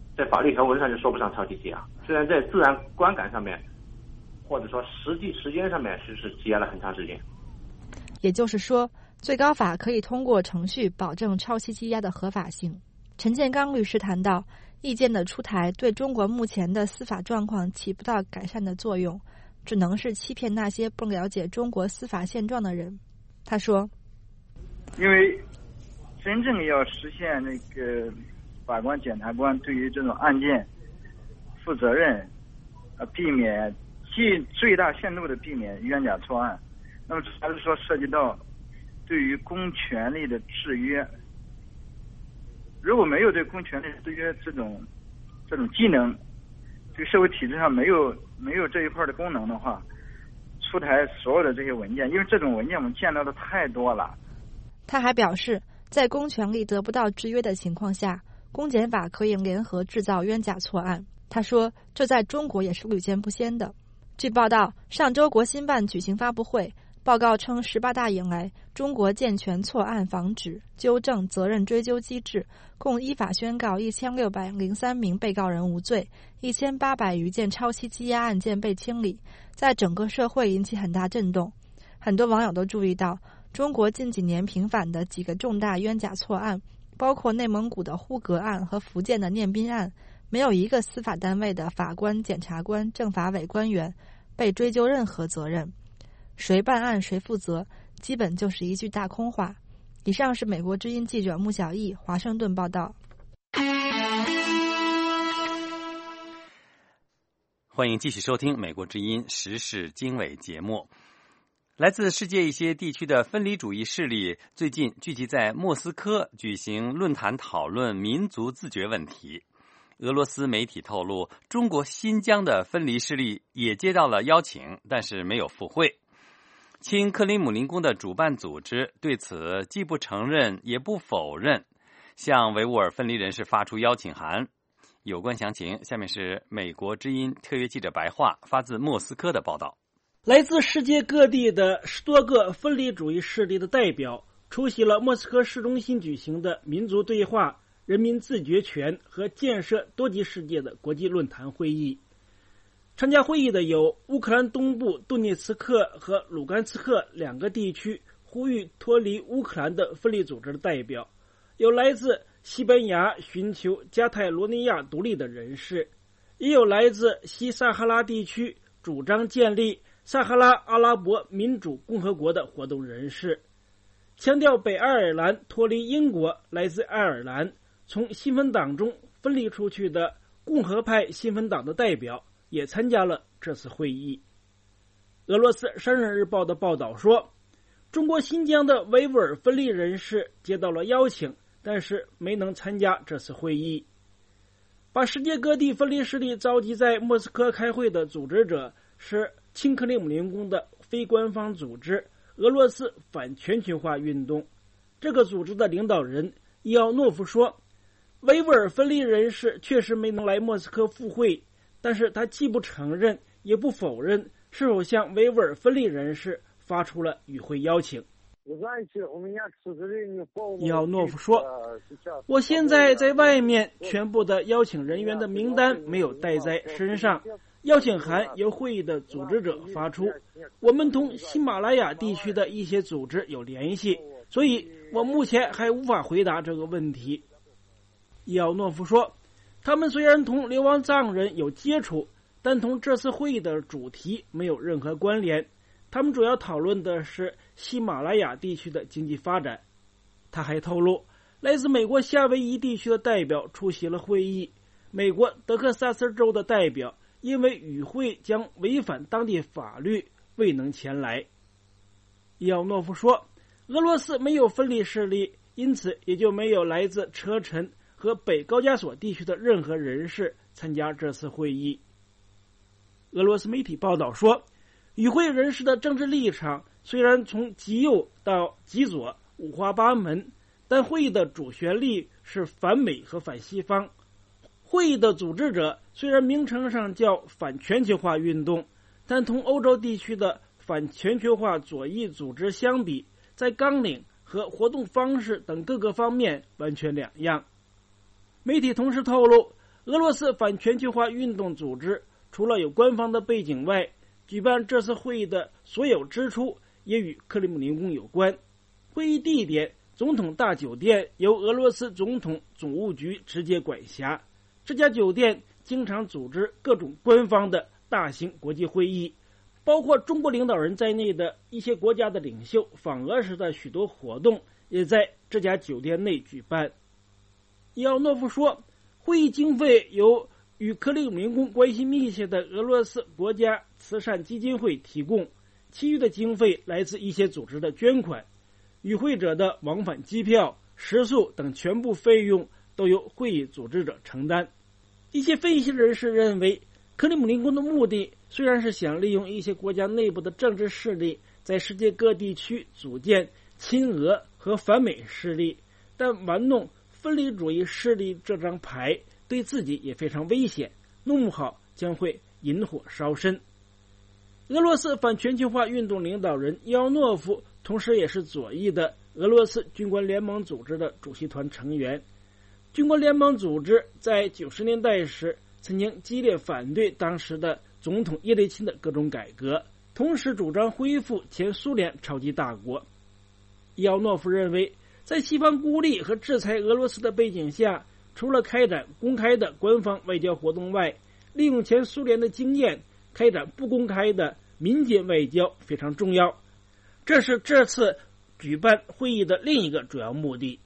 在法律条文上就说不上超级羁押，虽然在自然观感上面，或者说实际时间上面是是羁押了很长时间。 也就是说，最高法可以通过程序保证超期羁押的合法性。陈建刚律师谈到，意见的出台对中国目前的司法状况起不到改善的作用，只能是欺骗那些不了解中国司法现状的人。他说， 因为真正要实现那个法官检察官对于这种案件负责任，呃，避免尽最大限度的避免冤假错案，那么还是说涉及到对于公权力的制约。如果没有对公权力制约这种这种技能，对社会体制上没有没有这一块的功能的话，出台所有的这些文件，因为这种文件我们见到的太多了。 他还表示，在公权力得不到制约的情况下，公检法可以联合制造冤假错案。他说，这在中国也是屡见不鲜的。据报道，上周国新办举行发布会，报告称，十八大以来，中国健全错案防止、纠正、责任追究机制，共依法宣告一千六百零三名被告人无罪，一千八百余件超期羁押案件被清理，在整个社会引起很大震动。很多网友都注意到，中国近几年频繁的几个重大冤假错案，包括内蒙古的呼格案和福建的念宾案，没有一个司法单位的法官、检察官、政法委官员被追究任何责任。谁办案谁负责，基本就是一句大空话。以上是美国之音记者穆小艺华盛顿报道。 欢迎继续收听美国之音时事经纬节目。来自世界一些地区的分离主义势力最近聚集在莫斯科举行论坛，讨论民族自决问题。俄罗斯媒体透露，中国新疆的分离势力也接到了邀请，但是没有赴会。亲克里姆林宫的主办组织对此既不承认也不否认，向维吾尔分离人士发出邀请函。有关详情，下面是美国之音特约记者白桦发自莫斯科的报道。 来自世界各地的十多个分离主义势力的代表出席了莫斯科市中心举行的民族对话、人民自决权和建设多极世界的国际论坛会议。参加会议的有乌克兰东部顿涅茨克和卢甘斯克两个地区呼吁脱离乌克兰的分离组织的代表，有来自西班牙寻求加泰罗尼亚独立的人士，也有来自西撒哈拉地区主张建立撒哈拉阿拉伯民主共和国的活动人士。强调北爱尔兰脱离英国来自爱尔兰从新芬党中分离出去的共和派新芬党的代表也参加了这次会议。俄罗斯商人日报的报道说，中国新疆的维吾尔分离人士接到了邀请，但是没能参加这次会议。把世界各地分离势力召集在莫斯科开会的组织者是亲克里姆林宫的非官方组织俄罗斯反全球化运动。这个组织的领导人伊奥诺夫说，维吾尔分离人士确实没能来莫斯科赴会，但是他既不承认也不否认是否向维吾尔分离人士发出了与会邀请。伊奥诺夫说，我现在在外面，全部的邀请人员的名单没有带在身上，邀请函由会议的组织者发出，我们同喜马拉雅地区的一些组织有联系，所以我目前还无法回答这个问题。伊奥诺夫说，他们虽然同流亡藏人有接触，但同这次会议的主题没有任何关联，他们主要讨论的是喜马拉雅地区的经济发展。他还透露，来自美国夏威夷地区的代表出席了会议，美国德克萨斯州的代表因为与会将违反当地法律未能前来。伊奥诺夫说，俄罗斯没有分离势力，因此也就没有来自车臣和北高加索地区的任何人士参加这次会议。俄罗斯媒体报道说，与会人士的政治立场虽然从极右到极左五花八门，但会议的主旋律是反美和反西方。会议的组织者虽然名称上叫反全球化运动，但同欧洲地区的反全球化左翼组织相比，在纲领和活动方式等各个方面完全两样。媒体同时透露，俄俄罗斯反全球化运动组织除了有官方的背景外，举办这次会议的所有支出也与克里姆林宫有关。会议地点总统大酒店由俄罗斯总统总务局直接管辖，这家酒店经常组织各种官方的大型国际会议，包括中国领导人在内的一些国家的领袖访俄时的许多活动也在这家酒店内举办。伊奥诺夫说，会议经费由与克里姆林宫关系密切的俄罗斯国家慈善基金会提供，其余的经费来自一些组织的捐款，与会者的往返机票、食宿等全部费用都由会议组织者承担。一些分析人士认为，克里姆林宫的目的虽然是想利用一些国家内部的政治势力在世界各地区组建亲俄和反美势力，但玩弄分离主义势力这张牌对自己也非常危险，弄不好将会引火烧身。俄罗斯反全球化运动领导人伊奥诺夫同时也是左翼的俄罗斯军官联盟组织的主席团成员。军官联盟组织在九十年代时曾经激烈反对当时的总统叶利钦的各种改革，同时主张恢复前苏联超级大国。伊奥诺夫认为，在西方孤立和制裁俄罗斯的背景下，除了开展公开的官方外交活动外，利用前苏联的经验开展不公开的民间外交非常重要。这是这次举办会议的另一个主要目的。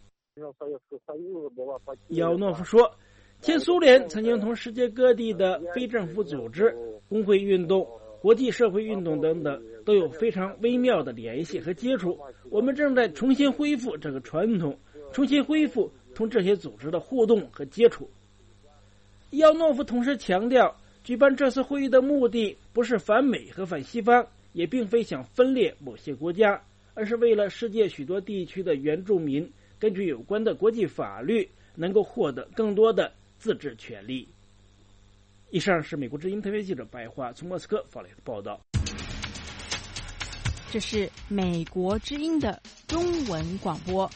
伊奥诺夫说，前苏联曾经同世界各地的非政府组织、工会运动、国际社会运动等等都有非常微妙的联系和接触，我们正在重新恢复这个传统，重新恢复同这些组织的互动和接触。伊奥诺夫同时强调，举办这次会议的目的不是反美和反西方，也并非想分裂某些国家，而是为了世界许多地区的原住民根据有关的国际法律能够获得更多的自治权利。以上是美国之音特约记者白桦从莫斯科发来的报道。 这是美国之音的中文广播。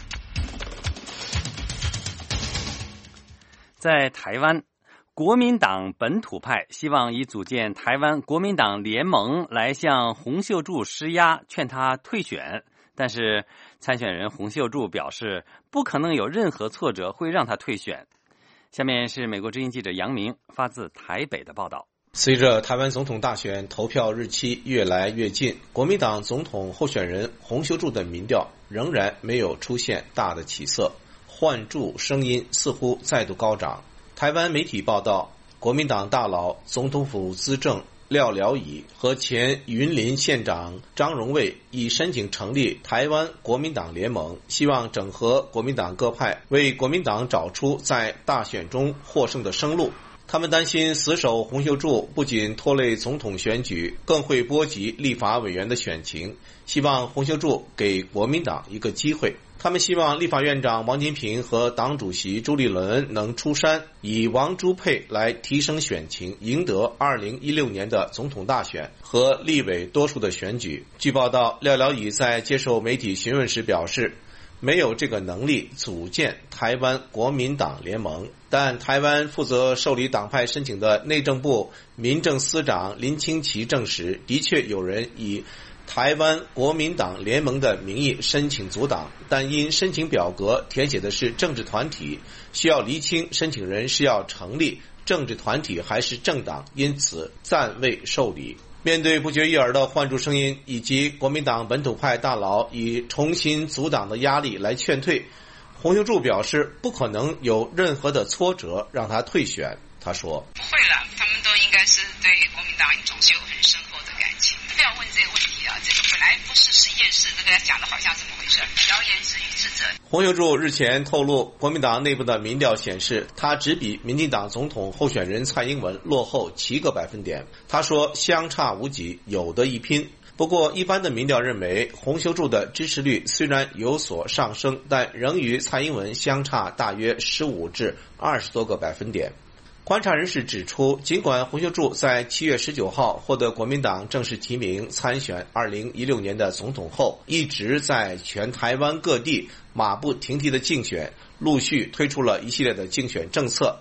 在台湾，国民党本土派希望以组建台湾国民党联盟来向洪秀柱施压，劝他退选。但是参选人洪秀柱表示，不可能有任何挫折会让他退选。下面是美国之音记者杨明发自台北的报道。 随着台湾总统大选投票日期越来越近，国民党总统候选人洪秀柱的民调仍然没有出现大的起色，换柱声音似乎再度高涨。台湾媒体报道，国民党大佬总统府资政廖了以和前云林县长张荣卫已申请成立台湾国民党联盟，希望整合国民党各派，为国民党找出在大选中获胜的生路。他们担心死守洪秀柱不仅拖累总统选举，更会波及立法委员的选情，希望洪秀柱给国民党一个机会。他们希望立法院长王金平和党主席朱立伦能出山，以王朱配来提升选情，赢得二零一六年的总统大选和立委多数的选举。据报道，廖了以在接受媒体询问时表示，没有这个能力组建台湾国民党联盟，但台湾负责受理党派申请的内政部民政司长林清奇证实，的确有人以台湾国民党联盟的名义申请组党，但因申请表格填写的是政治团体，需要厘清申请人是要成立政治团体还是政党，因此暂未受理。面对不绝于耳的换柱声音以及国民党本土派大佬以重新组党的压力来劝退，洪秀柱表示不可能有任何的挫折让他退选。他说， 不会了，他们都应该是对国民党总是有很深厚的感情，不要问这个问题啊，这个本来不是实验室，这个讲的好像怎么回事，谣言止于智者。 洪秀柱日前透露，国民党内部的民调显示，他只比民进党总统候选人蔡英文落后七个百分点。他说相差无几，有得一拼。不过一般的民调认为，洪秀柱的支持率虽然有所上升，但仍与蔡英文相差大约十五至二十多个百分点。观察人士指出，尽管洪秀柱在七月十九号获得国民党正式提名参选二零一六年的总统后，一直在全台湾各地马不停蹄的竞选，陆续推出了一系列的竞选政策，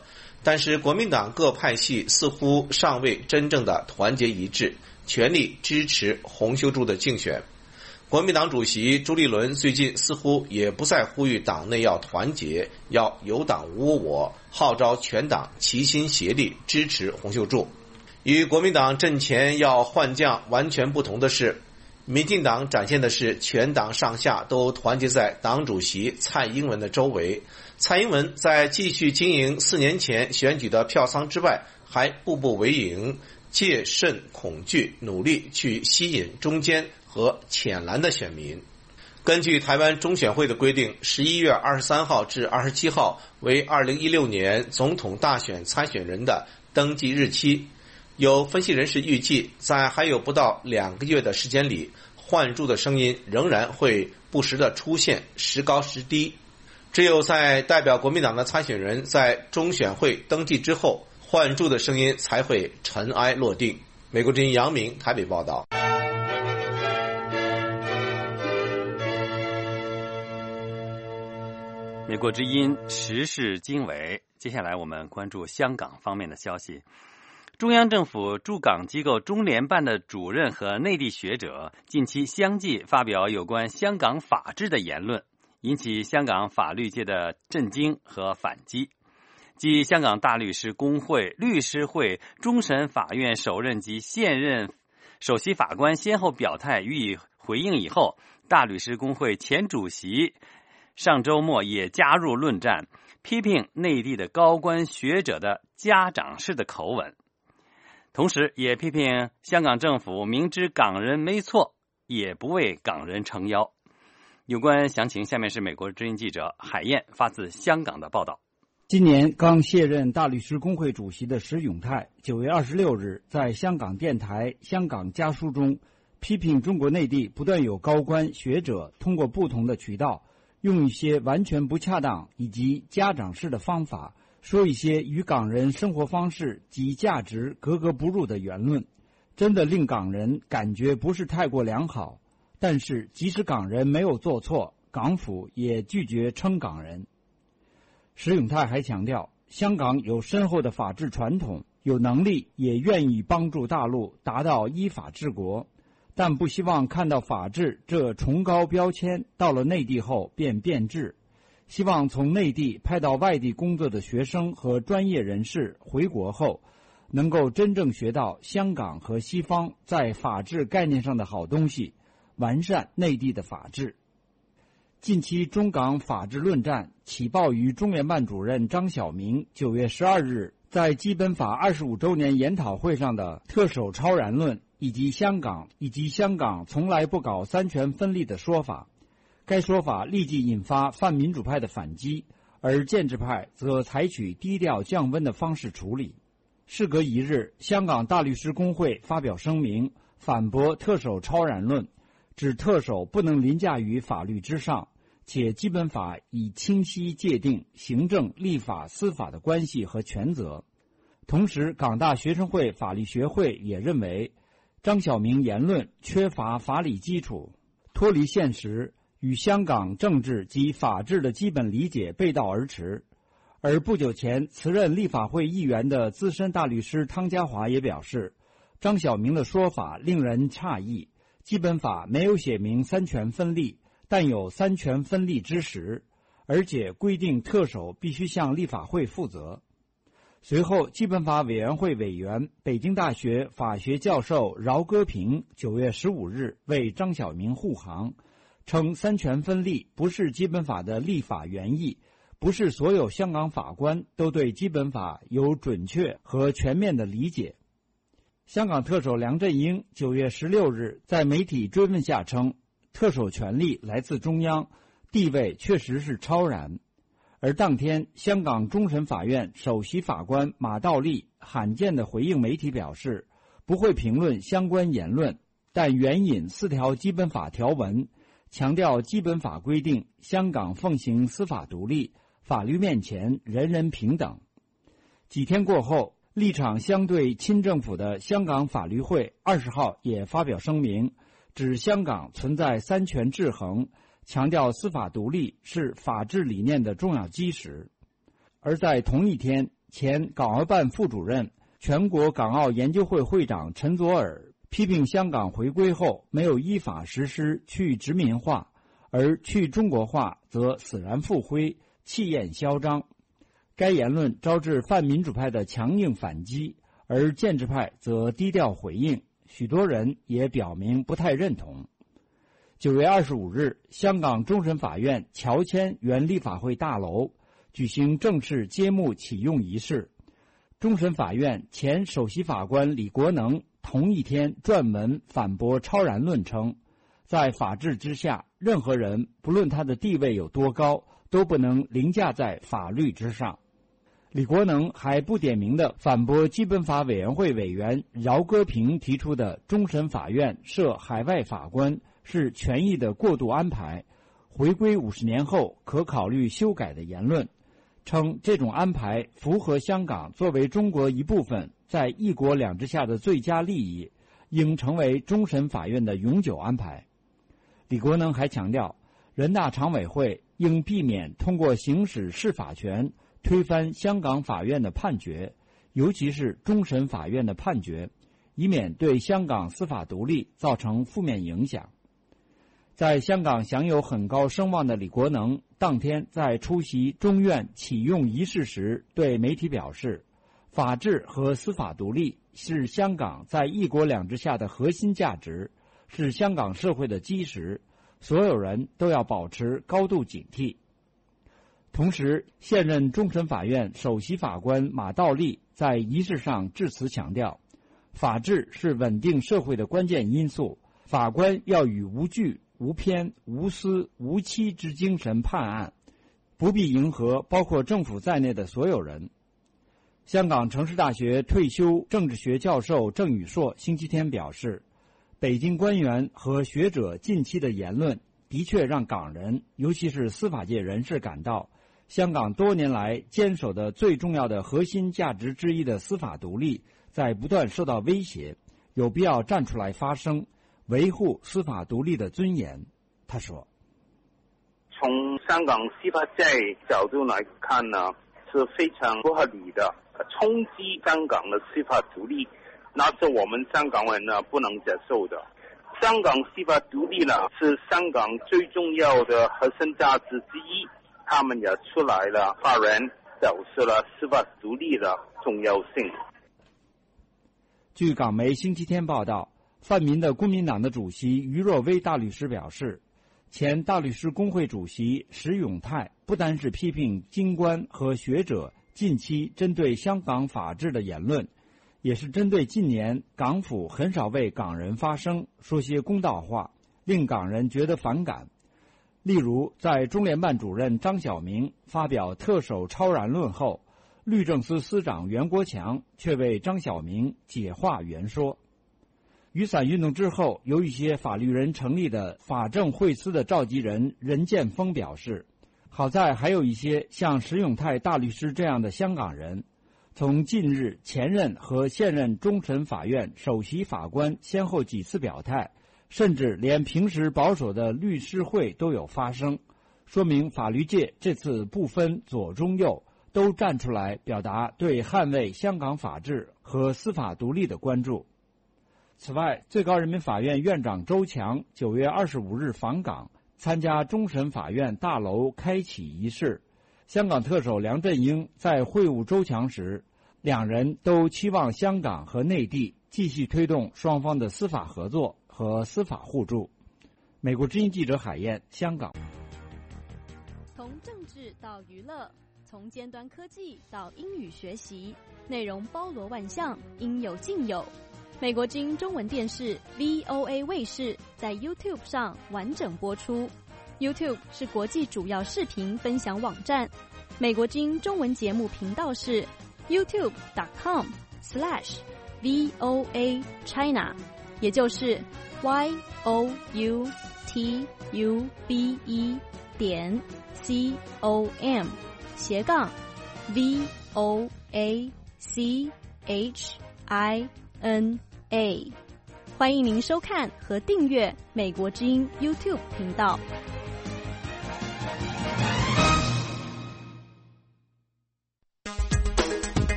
但是国民党各派系似乎尚未真正的团结一致，全力支持洪秀柱的竞选。国民党主席朱立伦最近似乎也不再呼吁党内要团结，要有党无我，号召全党齐心协力支持洪秀柱。与国民党阵前要换将完全不同的是，民进党展现的是全党上下都团结在党主席蔡英文的周围。蔡英文在继续经营四年前选举的票仓之外，还步步为营，戒慎恐惧，努力去吸引中间和浅蓝的选民。根据台湾中选会的规定，十一月二十三号至二十七号为二零一六年总统大选参选人的登记日期。有分析人士预计，在还有不到两个月的时间里，换柱的声音仍然会不时的出现，时高时低。只有在代表国民党的参选人在中选会登记之后，换柱的声音才会尘埃落定。美国之音杨明台北报道。 美国之音时事经纬，接下来我们关注香港方面的消息。中央政府驻港机构中联办的主任和内地学者近期相继发表有关香港法治的言论，引起香港法律界的震惊和反击。继香港大律师公会、律师会、终审法院首任及现任首席法官先后表态予以回应以后，大律师公会前主席上周末也加入论战，批评内地的高官学者的家长式的口吻，同时也批评香港政府明知港人没错，也不为港人撑腰。有关详情，下面是美国之音记者海燕发自香港的报道。 今年刚卸任大律师公会主席的石永泰，九月二十六日在香港电台《香港家书》中批评中国内地不断有高官学者通过不同的渠道，用一些完全不恰当以及家长式的方法，说一些与港人生活方式及价值格格不入的言论，真的令港人感觉不是太过良好。但是即使港人没有做错，港府也拒绝称港人。石永泰还强调，香港有深厚的法治传统，有能力也愿意帮助大陆达到依法治国，但不希望看到法治这崇高标签到了内地后便变质。希望从内地派到外地工作的学生和专业人士回国后，能够真正学到香港和西方在法治概念上的好东西，完善内地的法治。近期中港法治论战起爆于中联办主任张晓明九月十二日在基本法二十五周年研讨会上的特首超然论，以及香港以及香港从来不搞三权分立的说法。该说法立即引发泛民主派的反击，而建制派则采取低调降温的方式处理。事隔一日，香港大律师公会发表声明，反驳特首超然论，指特首不能凌驾于法律之上，且基本法已清晰界定行政、立法、司法的关系和权责。同时，港大学生会法律学会也认为，张晓明言论缺乏法理基础，脱离现实，与香港政治及法治的基本理解背道而驰。而不久前辞任立法会议员的资深大律师汤家骅也表示，张晓明的说法令人诧异，基本法没有写明三权分立，但有三权分立之实，而且规定特首必须向立法会负责。随后，基本法委员会委员、北京大学法学教授饶戈平九月十五日为张晓明护航，称三权分立不是基本法的立法原意，不是所有香港法官都对基本法有准确和全面的理解。香港特首梁振英九月十六日在媒体追问下称，特首权力来自中央，地位确实是超然。而当天，香港终审法院首席法官马道立罕见地回应媒体表示，不会评论相关言论，但援引四条基本法条文，强调基本法规定香港奉行司法独立，法律面前人人平等。几天过后，立场相对亲政府的香港法律会二十号也发表声明，指香港存在三权制衡，强调司法独立是法治理念的重要基石。而在同一天， 前港澳办副主任、全国港澳研究会会长陈佐洱批评香港回归后没有依法实施去殖民化，而去中国化则死然复灰，气焰嚣张。该言论招致泛民主派的强硬反击，而建制派则低调回应，许多人也表明不太认同。九月二十五日，香港终审法院乔迁原立法会大楼举行正式揭幕启用仪式。终审法院前首席法官李国能同一天撰文反驳超然论，称在法治之下，任何人不论他的地位有多高，都不能凌驾在法律之上。李国能还不点名地反驳基本法委员会委员饶戈平提出的终审法院设海外法官是权益的过度安排，回归五十年后可考虑修改的言论，称这种安排符合香港作为中国一部分在一国两制下的最佳利益，应成为终审法院的永久安排。李国能还强调，人大常委会应避免通过行使释法权推翻香港法院的判决，尤其是终审法院的判决，以免对香港司法独立造成负面影响。在香港享有很高声望的李国能当天在出席中院启用仪式时对媒体表示，法治和司法独立是香港在一国两制下的核心价值，是香港社会的基石，所有人都要保持高度警惕。同时，现任终审法院首席法官马道立在仪式上致辞强调，法治是稳定社会的关键因素，法官要以无惧、无偏、无私、无欺之精神判案，不必迎合包括政府在内的所有人。香港城市大学退休政治学教授郑宇硕星期天表示，北京官员和学者近期的言论的确让港人，尤其是司法界人士感到，香港多年来坚守的最重要的核心价值之一的司法独立在不断受到威胁，有必要站出来发声，维护司法独立的尊严。他说， 从香港司法界角度来看呢，是非常不合理的，冲击香港的司法独立，那是我们香港人呢不能接受的。香港司法独立呢是香港最重要的核心价值之一，他们也出来了发言，表示了司法独立的重要性。 据港媒星期天报道，泛民的公民党的主席于若薇大律师表示，前大律师公会主席石永泰不单是批评京官和学者近期针对香港法治的言论，也是针对近年港府很少为港人发声，说些公道话，令港人觉得反感。例如，在中联办主任张晓明发表特首超然论后，律政司司长袁国强却为张晓明解话圆说。雨伞运动之后，由一些法律人成立的法政会司的召集人任建峰表示，好在还有一些像石永泰大律师这样的香港人，从近日前任和现任终审法院首席法官先后几次表态，甚至连平时保守的律师会都有发声，说明法律界这次不分左中右，都站出来表达对捍卫香港法治和司法独立的关注。此外，最高人民法院院长周强九月二十五日访港，参加终审法院大楼开启仪式。香港特首梁振英在会晤周强时，两人都期望香港和内地继续推动双方的司法合作和司法互助。美国之音记者海燕，香港。 从政治到娱乐，从尖端科技到英语学习，内容包罗万象，应有尽有。美国之音中文电视 V O A 卫视在 YouTube 上完整播出。YouTube 是国际主要视频分享网站，美国之音中文节目频道是 YouTube dot com slash V O A China， 也就是 Y O U T U B E 点 C O M 斜杠 V O A C H I N A， 欢迎您收看和订阅美国之音 YouTube 频道。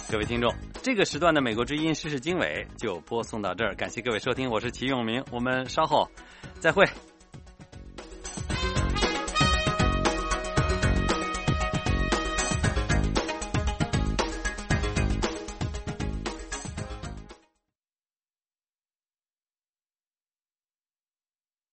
各位听众，这个时段的美国之音时事经纬就播送到这儿，感谢各位收听，我是齐永明，我们稍后再会。